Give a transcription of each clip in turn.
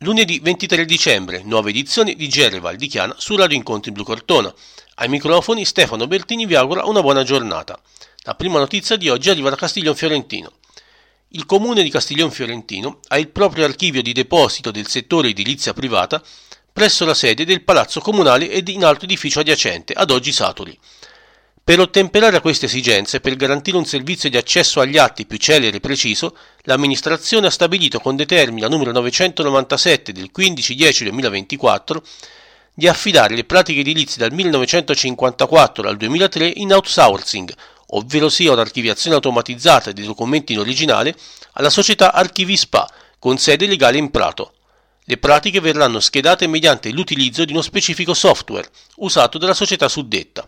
Lunedì 23 dicembre, nuova edizione di GR Val di Chiana su Radio Incontri Blu Cortona. Ai microfoni Stefano Bertini vi augura una buona giornata. La prima notizia di oggi arriva da Castiglion Fiorentino. Il comune di Castiglion Fiorentino ha il proprio archivio di deposito del settore edilizia privata presso la sede del Palazzo Comunale ed in altro edificio adiacente, ad oggi Saturi. Per ottemperare a queste esigenze, per garantire un servizio di accesso agli atti più celere e preciso, l'amministrazione ha stabilito con determina numero 997 del 15/10/2024 di affidare le pratiche edilizie dal 1954 al 2003 in outsourcing, ovvero sia un'archiviazione automatizzata dei documenti in originale, alla società Archivi SPA, con sede legale in Prato. Le pratiche verranno schedate mediante l'utilizzo di uno specifico software usato dalla società suddetta.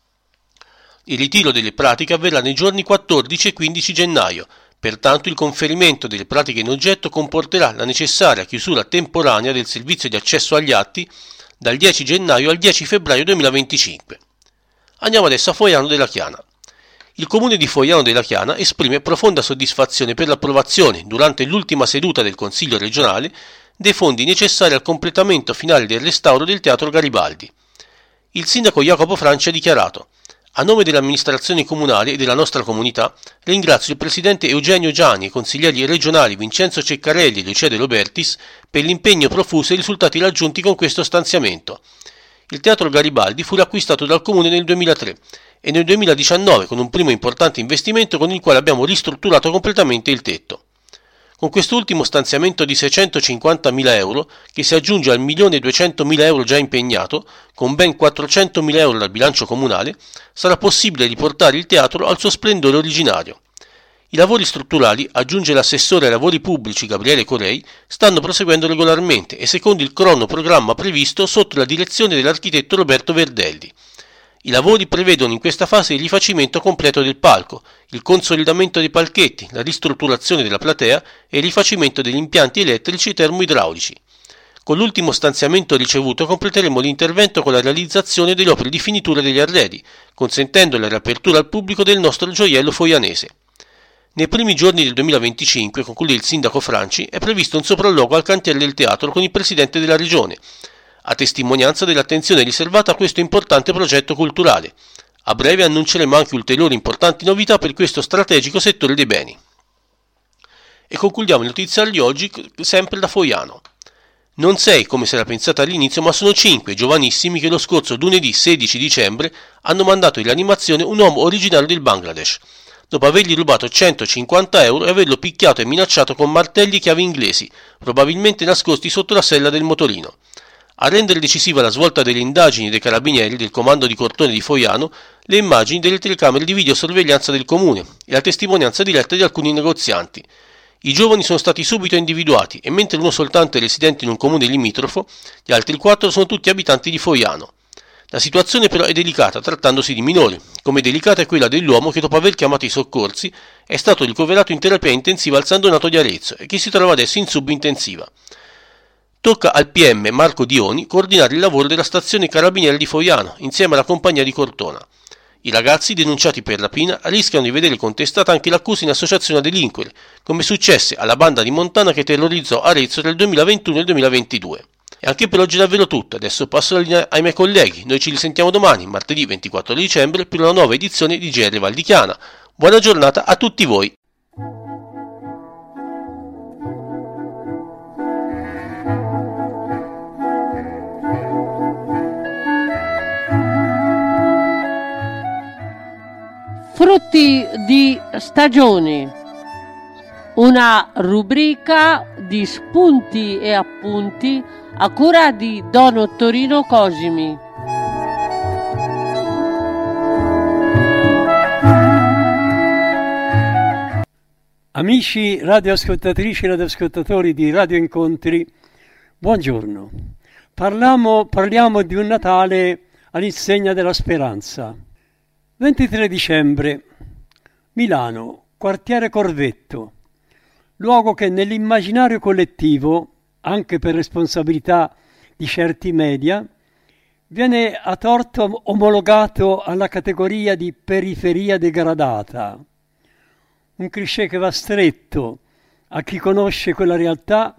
Il ritiro delle pratiche avverrà nei giorni 14 e 15 gennaio, pertanto il conferimento delle pratiche in oggetto comporterà la necessaria chiusura temporanea del servizio di accesso agli atti dal 10 gennaio al 10 febbraio 2025. Andiamo adesso a Foiano della Chiana. Il comune di Foiano della Chiana esprime profonda soddisfazione per l'approvazione, durante l'ultima seduta del Consiglio regionale, dei fondi necessari al completamento finale del restauro del Teatro Garibaldi. Il sindaco Jacopo Franci ha dichiarato: a nome dell'amministrazione comunale e della nostra comunità ringrazio il presidente Eugenio Giani e i consiglieri regionali Vincenzo Ceccarelli e Lucia De Robertis per l'impegno profuso e i risultati raggiunti con questo stanziamento. Il Teatro Garibaldi fu riacquistato dal comune nel 2003 e nel 2019 con un primo importante investimento con il quale abbiamo ristrutturato completamente il tetto. Con quest'ultimo stanziamento di 650.000 euro, che si aggiunge al 1.200.000 euro già impegnato, con ben 400.000 euro dal bilancio comunale, sarà possibile riportare il teatro al suo splendore originario. I lavori strutturali, aggiunge l'assessore ai lavori pubblici Gabriele Corei, stanno proseguendo regolarmente e secondo il cronoprogramma previsto sotto la direzione dell'architetto Roberto Verdelli. I lavori prevedono in questa fase il rifacimento completo del palco, il consolidamento dei palchetti, la ristrutturazione della platea e il rifacimento degli impianti elettrici e termoidraulici. Con l'ultimo stanziamento ricevuto completeremo l'intervento con la realizzazione delle opere di finitura degli arredi, consentendo la riapertura al pubblico del nostro gioiello foianese. Nei primi giorni del 2025, conclude il sindaco Franci, è previsto un sopralluogo al cantiere del teatro con il presidente della regione, a testimonianza dell'attenzione riservata a questo importante progetto culturale. A breve annunceremo anche ulteriori importanti novità per questo strategico settore dei beni. E concludiamo il notiziario di oggi sempre da Foiano. Non 6 come si era pensato all'inizio, ma sono 5 giovanissimi che lo scorso lunedì 16 dicembre hanno mandato in rianimazione un uomo originario del Bangladesh, dopo avergli rubato 150 euro e averlo picchiato e minacciato con martelli e chiavi inglesi, probabilmente nascosti sotto la sella del motorino. A rendere decisiva la svolta delle indagini dei carabinieri del comando di Cortone di Foiano, le immagini delle telecamere di videosorveglianza del comune e la testimonianza diretta di alcuni negozianti. I giovani sono stati subito individuati e mentre uno soltanto è residente in un comune limitrofo, gli altri 4 sono tutti abitanti di Foiano. La situazione però è delicata trattandosi di minori, come delicata è quella dell'uomo che dopo aver chiamato i soccorsi è stato ricoverato in terapia intensiva al San Donato di Arezzo e che si trova adesso in subintensiva. Tocca al PM Marco Dioni coordinare il lavoro della stazione Carabinieri di Foiano insieme alla compagnia di Cortona. I ragazzi denunciati per rapina rischiano di vedere contestata anche l'accusa in associazione a delinquere, come successe alla banda di Montana che terrorizzò Arezzo nel 2021 e il 2022. E anche per oggi è davvero tutto, adesso passo la linea ai miei colleghi, noi ci risentiamo domani, martedì 24 dicembre, per una nuova edizione di GR Val di Chiana. Buona giornata a tutti voi! Frutti di stagioni, una rubrica di spunti e appunti a cura di Don Ottorino Cosimi. Amici radioascoltatrici e radioascoltatori di Radio Incontri, buongiorno. Parliamo di un Natale all'insegna della speranza. 23 dicembre, Milano, quartiere Corvetto, luogo che nell'immaginario collettivo, anche per responsabilità di certi media, viene a torto omologato alla categoria di periferia degradata, un cliché che va stretto a chi conosce quella realtà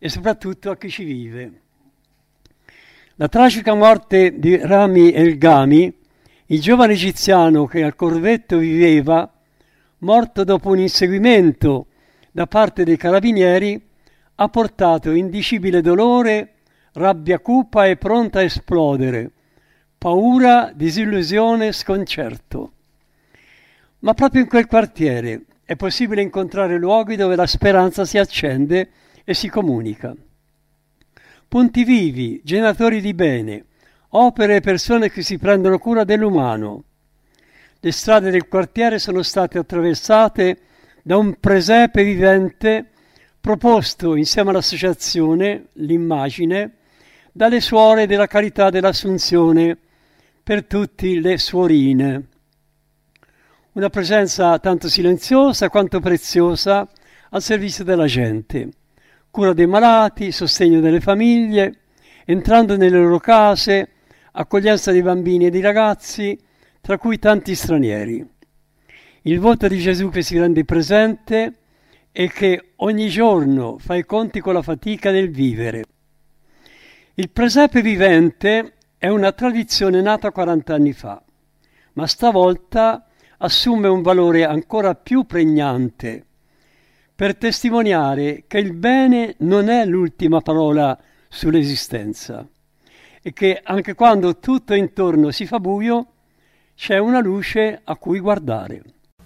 e soprattutto a chi ci vive. La tragica morte di Rami El Ghami, il giovane egiziano che al corvetto viveva, morto dopo un inseguimento da parte dei carabinieri, ha portato indicibile dolore, rabbia cupa e pronta a esplodere, paura, disillusione, sconcerto. Ma proprio in quel quartiere è possibile incontrare luoghi dove la speranza si accende e si comunica. Punti vivi, generatori di bene, opere e persone che si prendono cura dell'umano. Le strade del quartiere sono state attraversate da un presepe vivente proposto insieme all'associazione L'Immagine dalle suore della Carità dell'Assunzione per tutte le suorine. Una presenza tanto silenziosa quanto preziosa al servizio della gente, cura dei malati, sostegno delle famiglie, entrando nelle loro case, accoglienza dei bambini e dei ragazzi, tra cui tanti stranieri. Il volto di Gesù che si rende presente e che ogni giorno fa i conti con la fatica del vivere. Il presepe vivente è una tradizione nata 40 anni fa, ma stavolta assume un valore ancora più pregnante per testimoniare che il bene non è l'ultima parola sull'esistenza e che anche quando tutto intorno si fa buio c'è una luce a cui guardare.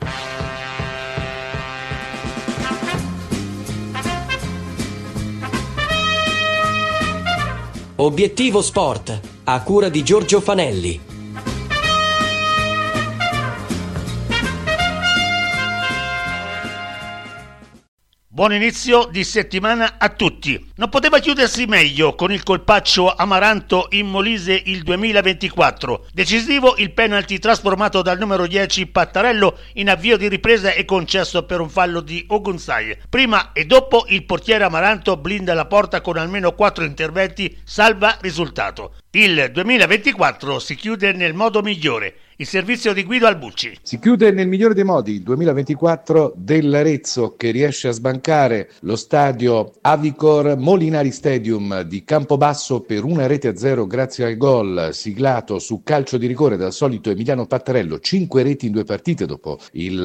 Obiettivo Sport, a cura di Giorgio Fanelli. Buon inizio di settimana a tutti. Non poteva chiudersi meglio con il colpaccio Amaranto in Molise il 2024. Decisivo il penalty trasformato dal numero 10 Pattarello in avvio di ripresa e concesso per un fallo di Ogunsai. Prima e dopo il portiere Amaranto blinda la porta con almeno 4 interventi, salva risultato. Il 2024 si chiude nel modo migliore. Il servizio di Guido Albucci. Si chiude nel migliore dei modi il 2024 dell'Arezzo, che riesce a sbancare lo stadio Avicor Molinari Stadium di Campobasso per 1-0 grazie al gol siglato su calcio di rigore dal solito Emiliano Pattarello. 5 reti in 2 partite dopo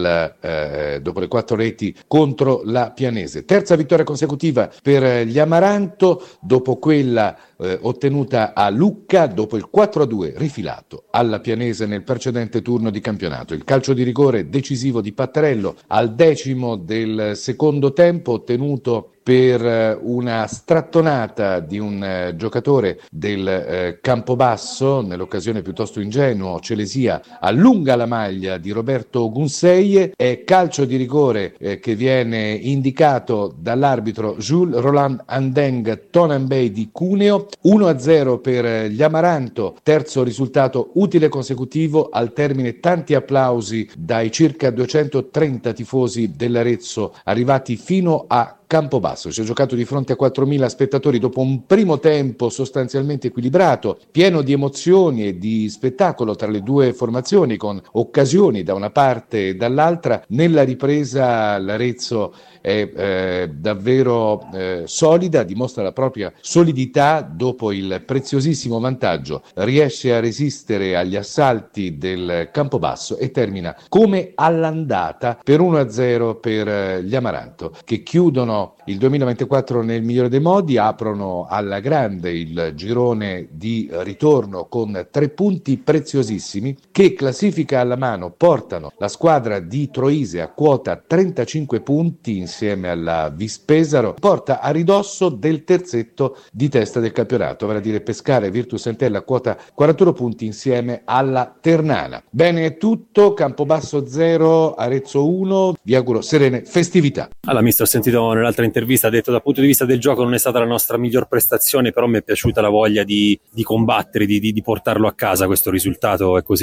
le 4 reti contro la Pianese. Terza vittoria consecutiva per gli Amaranto dopo quella ottenuta a Lucca, dopo il 4-2 rifilato alla Pianese nel precedente turno di campionato. Il calcio di rigore decisivo di Pattarello al 10° del secondo tempo, ottenuto per una strattonata di un giocatore del Campobasso, nell'occasione piuttosto ingenuo. Celesia allunga la maglia di Roberto Gunseie, è calcio di rigore che viene indicato dall'arbitro Jules Roland Andeng Tonambay di Cuneo. 1-0 per gli Amaranto, terzo risultato utile consecutivo, al termine tanti applausi dai circa 230 tifosi dell'Arezzo arrivati fino a Campobasso. Si è giocato di fronte a 4.000 spettatori dopo un primo tempo sostanzialmente equilibrato, pieno di emozioni e di spettacolo tra le due formazioni, con occasioni da una parte e dall'altra. Nella ripresa l'Arezzo è davvero solida, dimostra la propria solidità dopo il preziosissimo vantaggio, riesce a resistere agli assalti del Campobasso e termina come all'andata per 1-0 per gli Amaranto, che chiudono il 2024 nel migliore dei modi, aprono alla grande il girone di ritorno con 3 punti preziosissimi che, classifica alla mano, portano la squadra di Troise a quota 35 punti insieme alla Vispesaro, porta a ridosso del terzetto di testa del campionato, vale a dire Pescara e Virtus Entella a quota 41 punti insieme alla Ternana. Bene, è tutto. Campobasso 0, Arezzo 1. Vi auguro serene festività. Allora, mister, ho sentito nell'altra intervista, ha detto dal punto di vista del gioco non è stata la nostra miglior prestazione, però mi è piaciuta la voglia di combattere, di portarlo a casa questo risultato. È così, mister?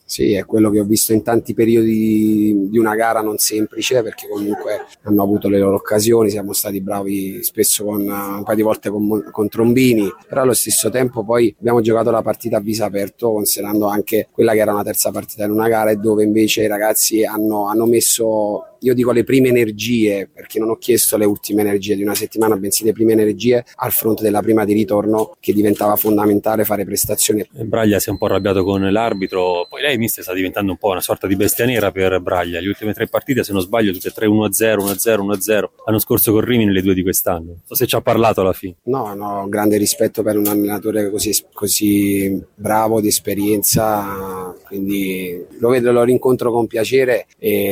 Sì, è quello che ho visto in tanti periodi di una gara non semplice, perché comunque hanno avuto le loro occasioni, siamo stati bravi spesso con un paio di volte con Trombini, però allo stesso tempo poi abbiamo giocato la partita a viso aperto, considerando anche quella che era una terza partita in una gara e dove invece i ragazzi hanno messo, io dico, le prime energie, perché non ho chiesto le ultime energie di una settimana, bensì le prime energie al fronte della prima di ritorno, che diventava fondamentale fare prestazioni. Braglia si è un po' arrabbiato con l'arbitro, poi lei mister sta diventando un po' una sorta di bestia nera per Braglia, le ultime 3 partite se non sbaglio tutte e 3 1-0, 1-0, 1-0, l'anno scorso con Rimini le 2 di quest'anno, non so se ci ha parlato alla fine. No, grande rispetto per un allenatore così bravo, di esperienza, quindi lo rincontro con piacere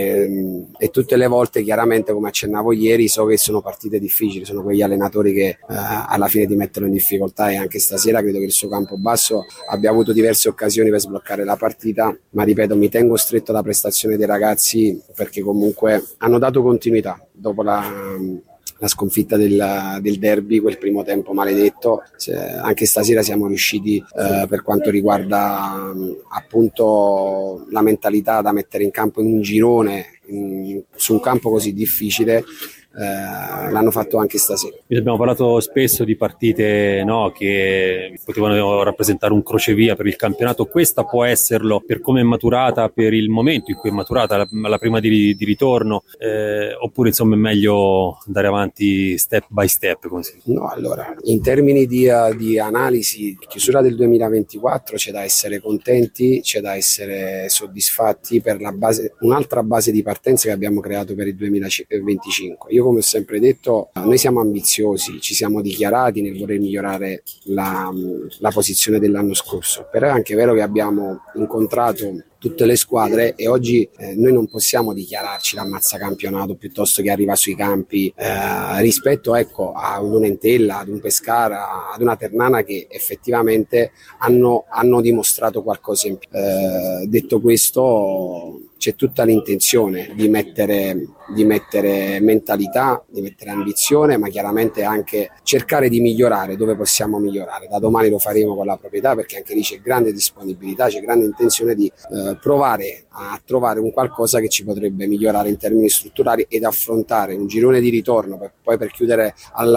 e tutte le volte, chiaramente, come accennavo ieri, so che sono partite difficili, sono quegli allenatori che alla fine ti mettono in difficoltà, e anche stasera credo che il suo Campobasso abbia avuto diverse occasioni per sbloccare la partita, ma ripeto, mi tengo stretto alla prestazione dei ragazzi, perché comunque hanno dato continuità dopo la sconfitta del derby, quel primo tempo maledetto. Anche stasera siamo riusciti, per quanto riguarda appunto la mentalità da mettere in campo in un girone, su un campo così difficile, l'hanno fatto anche stasera. Abbiamo parlato spesso di partite che potevano rappresentare un crocevia per il campionato, questa può esserlo per come è maturata, per il momento in cui è maturata la prima di ritorno, oppure insomma è meglio andare avanti step by step così? No, allora, in termini di analisi, chiusura del 2024, c'è da essere contenti, c'è da essere soddisfatti per un'altra base di partenza che abbiamo creato per il 2025. Io, come ho sempre detto, noi siamo ambiziosi, ci siamo dichiarati nel voler migliorare la posizione dell'anno scorso, però è anche vero che abbiamo incontrato tutte le squadre e oggi noi non possiamo dichiararci l'ammazzacampionato piuttosto che arriva sui campi rispetto a un Entella, ad un Pescara, ad una Ternana che effettivamente hanno dimostrato qualcosa in più. Detto questo, c'è tutta l'intenzione di mettere mentalità, di mettere ambizione, ma chiaramente anche cercare di migliorare dove possiamo migliorare. Da domani lo faremo con la proprietà, perché anche lì c'è grande disponibilità, c'è grande intenzione di provare a trovare un qualcosa che ci potrebbe migliorare in termini strutturali ed affrontare un girone di ritorno, poi per chiudere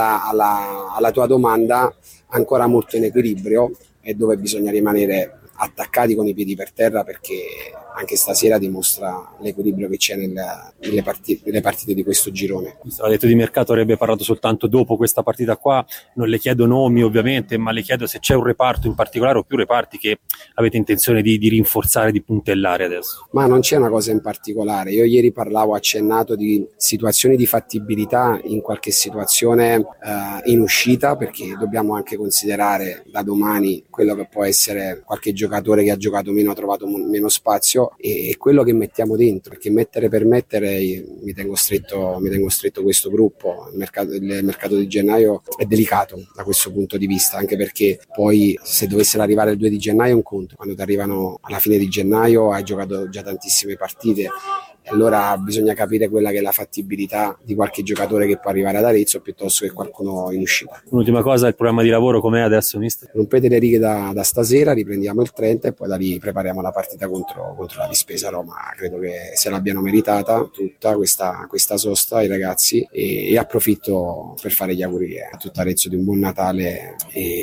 alla tua domanda, ancora molto in equilibrio, e dove bisogna rimanere attaccati con i piedi per terra, perché anche stasera dimostra l'equilibrio che c'è nelle partite di questo girone. Ha detto di mercato, avrebbe parlato soltanto dopo questa partita qua, non le chiedo nomi ovviamente, ma le chiedo se c'è un reparto in particolare o più reparti che avete intenzione di rinforzare, di puntellare adesso. Ma non c'è una cosa in particolare, io ieri accennato di situazioni di fattibilità in qualche situazione in uscita, perché dobbiamo anche considerare da domani quello che può essere qualche giocatore che ha giocato meno, ha trovato meno spazio, e quello che mettiamo dentro, perché mettere per mettere mi tengo stretto questo gruppo. Il mercato di gennaio è delicato da questo punto di vista, anche perché poi se dovessero arrivare il 2 di gennaio è un conto, quando ti arrivano alla fine di gennaio hai giocato già tantissime partite, e allora bisogna capire quella che è la fattibilità di qualche giocatore che può arrivare ad Arezzo piuttosto che qualcuno in uscita. Un'ultima cosa, il programma di lavoro com'è adesso, mister? Rompete le righe da stasera, riprendiamo il 30 e poi da lì prepariamo la partita contro la Vispesa Roma. Credo che se l'abbiano meritata tutta questa sosta i ragazzi, e approfitto per fare gli auguri a tutto Arezzo di un buon Natale,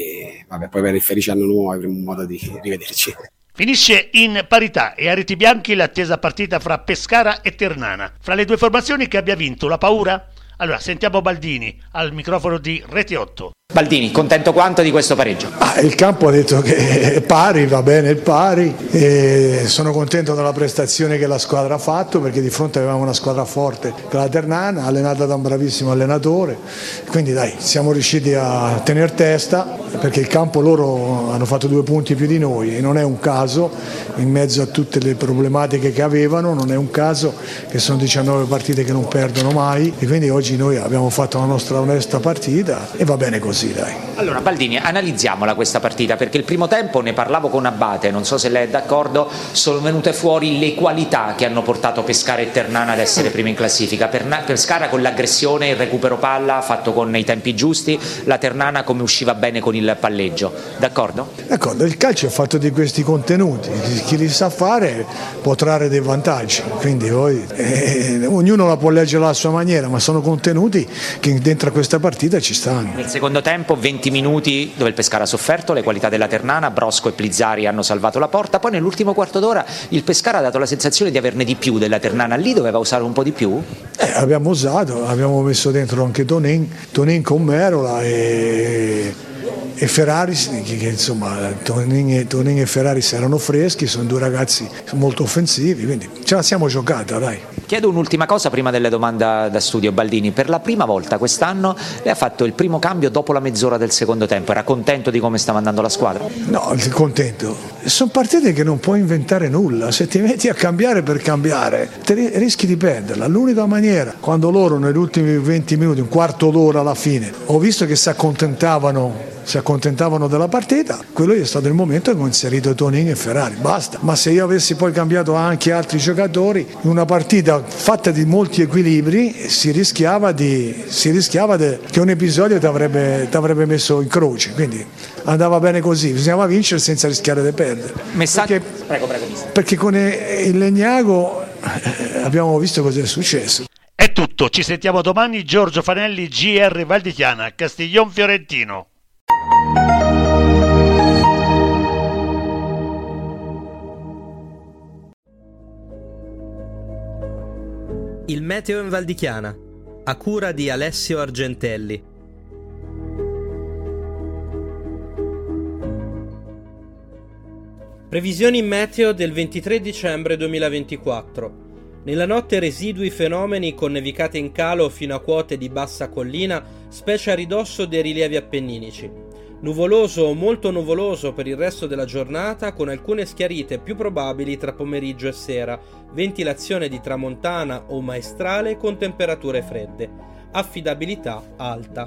e poi per il felice anno nuovo avremo modo di rivederci. Finisce in parità e a reti bianchi l'attesa partita fra Pescara e Ternana. Fra le due formazioni che abbia vinto la paura? Allora sentiamo Baldini al microfono di Rete 8. Baldini, contento quanto di questo pareggio? Il campo ha detto che è pari, va bene il pari, e sono contento della prestazione che la squadra ha fatto, perché di fronte avevamo una squadra forte, la Ternana, allenata da un bravissimo allenatore, quindi siamo riusciti a tenere testa, perché il campo loro hanno fatto 2 punti più di noi, e non è un caso, in mezzo a tutte le problematiche che avevano, non è un caso che sono 19 partite che non perdono mai, e quindi oggi noi abbiamo fatto la nostra onesta partita e va bene così. così, dai. Allora Baldini, analizziamola questa partita, perché il primo tempo, ne parlavo con Abate, non so se lei è d'accordo, sono venute fuori le qualità che hanno portato Pescara e Ternana ad essere primi in classifica. Pescara con l'aggressione, il recupero palla fatto con i tempi giusti, la Ternana come usciva bene con il palleggio, d'accordo? D'accordo, il calcio è fatto di questi contenuti, chi li sa fare può trarre dei vantaggi, quindi poi ognuno la può leggere alla sua maniera, ma sono contenuti che dentro a questa partita ci stanno. Nel secondo tempo 20 minuti dove il Pescara ha sofferto, le qualità della Ternana, Brosco e Plizzari hanno salvato la porta, poi nell'ultimo quarto d'ora il Pescara ha dato la sensazione di averne di più della Ternana, lì doveva usare un po' di più? Abbiamo usato, abbiamo messo dentro anche Tonin con Merola e Ferrari, che insomma Tonin e Ferrari erano freschi, sono due ragazzi molto offensivi, quindi ce la siamo giocata, dai. Chiedo un'ultima cosa prima delle domande da studio, Baldini. Per la prima volta quest'anno lei ha fatto il primo cambio dopo la mezz'ora del secondo tempo, era contento di come stava andando la squadra? No, contento. Sono partite che non puoi inventare nulla, se ti metti a cambiare per cambiare rischi di perderla. L'unica maniera, quando loro negli ultimi 20 minuti, un quarto d'ora alla fine, ho visto che si accontentavano della partita, quello è stato il momento che ho inserito Tonin e Ferrari, basta. Ma se io avessi poi cambiato anche altri giocatori, in una partita fatta di molti equilibri si rischiava che un episodio ti avrebbe messo in croce, quindi andava bene così, bisognava vincere senza rischiare di perdere. Prego. Perché con il Legnago abbiamo visto cosa è successo. È tutto, ci sentiamo domani. Giorgio Fanelli, GR Val di Chiana, Castiglion Fiorentino. Il meteo in Val di Chiana, a cura di Alessio Argentelli. Previsioni meteo del 23 dicembre 2024. Nella notte residui fenomeni con nevicate in calo fino a quote di bassa collina, specie a ridosso dei rilievi appenninici. Nuvoloso o molto nuvoloso per il resto della giornata, con alcune schiarite più probabili tra pomeriggio e sera, ventilazione di tramontana o maestrale con temperature fredde, affidabilità alta.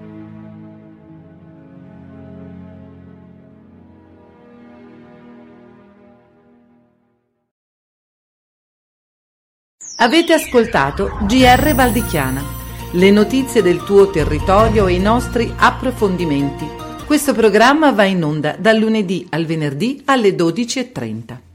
Avete ascoltato GR Val di Chiana, le notizie del tuo territorio e i nostri approfondimenti. Questo programma va in onda dal lunedì al venerdì alle 12:30.